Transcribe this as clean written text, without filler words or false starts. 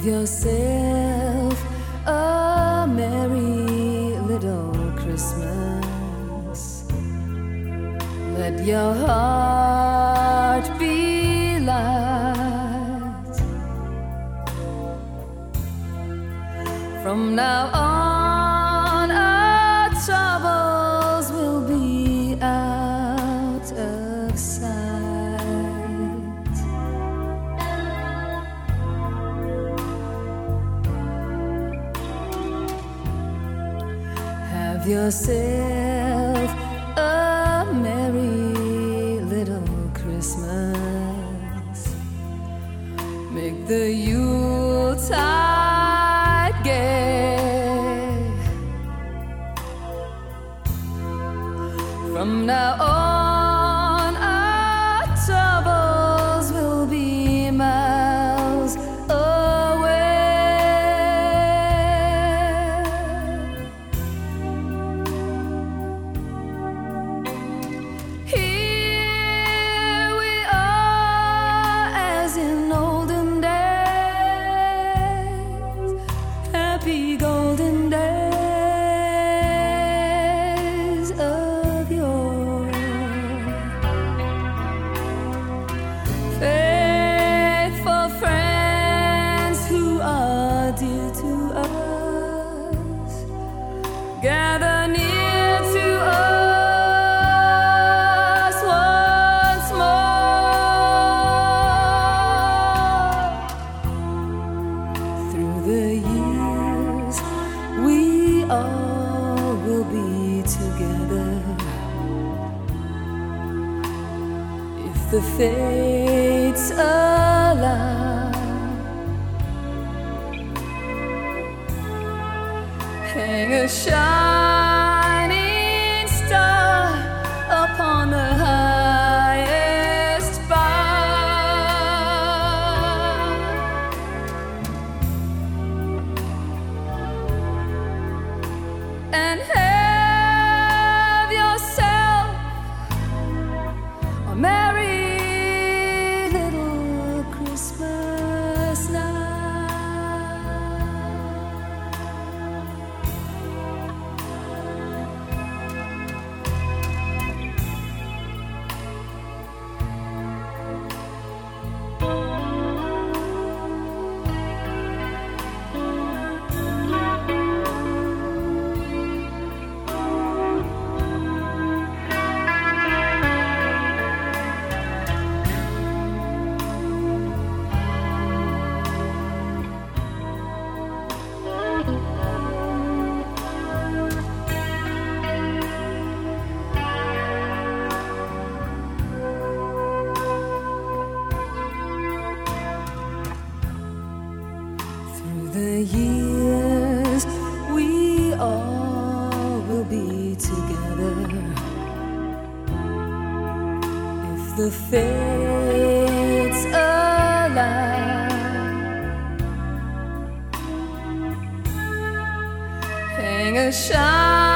yourself a merry little Christmas. Let your heart be light. From now on, our troubles will be out of sight. Have yourself a merry little Christmas. Make the Yuletide gay. From now on, our troubles will be miles away. Here we are as in olden days, happy golden days of yore. Faithful friends who are dear to us, gather near to us once more. Through the years, we all will be together, if the fates allow. Hang a shining star upon the highest bough, and have yourself a merry little Christmas night. Through the years, we all will be together, if the fates allow. Hang a shine